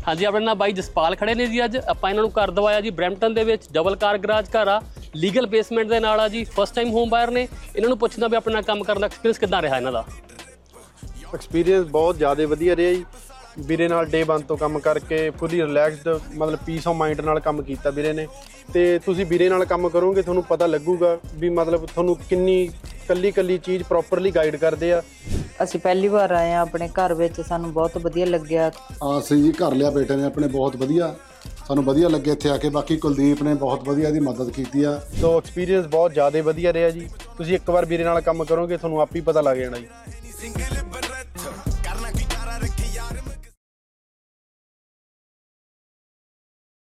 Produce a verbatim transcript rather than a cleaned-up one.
हाँ जी, अपने नाल बाई जसपाल खड़े ने जी। अज आपां इन्हां नूं घर दवाया जी ब्रैम्पटन दे विच, डबल कार गराज घर आ, लीगल बेसमेंट दे नाल आ जी। फस्ट टाइम होम बायर ने। इन्हां नूं पुछदा भी अपने नाल काम करन दा एक्सपीरियंस किद्दां रिहा इन्हां दा। एक्सपीरियंस बहुत ज़्यादा वधिया रहा जी। ਵੀਰੇ ਨਾਲ ਡੇ वन ਤੋਂ ਕੰਮ ਕਰਕੇ ਫੁੱਲੀ ਰਿਲੈਕਸਡ ਮਤਲਬ ਪੀਸ ਆਫ ਮਾਈਂਡ ਨਾਲ ਕੰਮ ਕੀਤਾ ਵੀਰੇ ਨੇ। ਤੇ ਤੁਸੀਂ ਵੀਰੇ ਨਾਲ ਕੰਮ ਕਰੋਗੇ ਤੁਹਾਨੂੰ ਪਤਾ ਲੱਗੂਗਾ ਵੀ ਮਤਲਬ ਤੁਹਾਨੂੰ ਕਿੰਨੀ ਕੱਲੀ ਕੱਲੀ ਚੀਜ਼ ਪ੍ਰੋਪਰਲੀ ਗਾਈਡ ਕਰਦੇ ਆ। ਅਸੀਂ ਪਹਿਲੀ ਵਾਰ ਆਏ ਆ ਆਪਣੇ ਘਰ ਵਿੱਚ, ਸਾਨੂੰ ਬਹੁਤ ਵਧੀਆ ਲੱਗਿਆ। ਅਸੀਂ ਜੀ ਘਰ ਲਿਆ ਬੇਟੇ ਨੇ ਆਪਣੇ, ਬਹੁਤ ਵਧੀਆ ਸਾਨੂੰ ਵਧੀਆ ਲੱਗਿਆ ਇੱਥੇ ਆ ਕੇ। ਬਾਕੀ ਕੁਲਦੀਪ ਨੇ ਬਹੁਤ ਵਧੀਆ ਇਹਦੀ ਮਦਦ ਕੀਤੀ ਆ। ਸੋ ਐਕਸਪੀਰੀਅੰਸ ਬਹੁਤ ਜ਼ਿਆਦਾ ਵਧੀਆ ਰਿਹਾ ਜੀ। ਤੁਸੀਂ ਇੱਕ ਵਾਰ ਵੀਰੇ ਨਾਲ ਕੰਮ ਕਰੋਗੇ ਤੁਹਾਨੂੰ ਆਪ ਹੀ ਪਤਾ ਲੱਗ ਜਾਣਾ ਜੀ।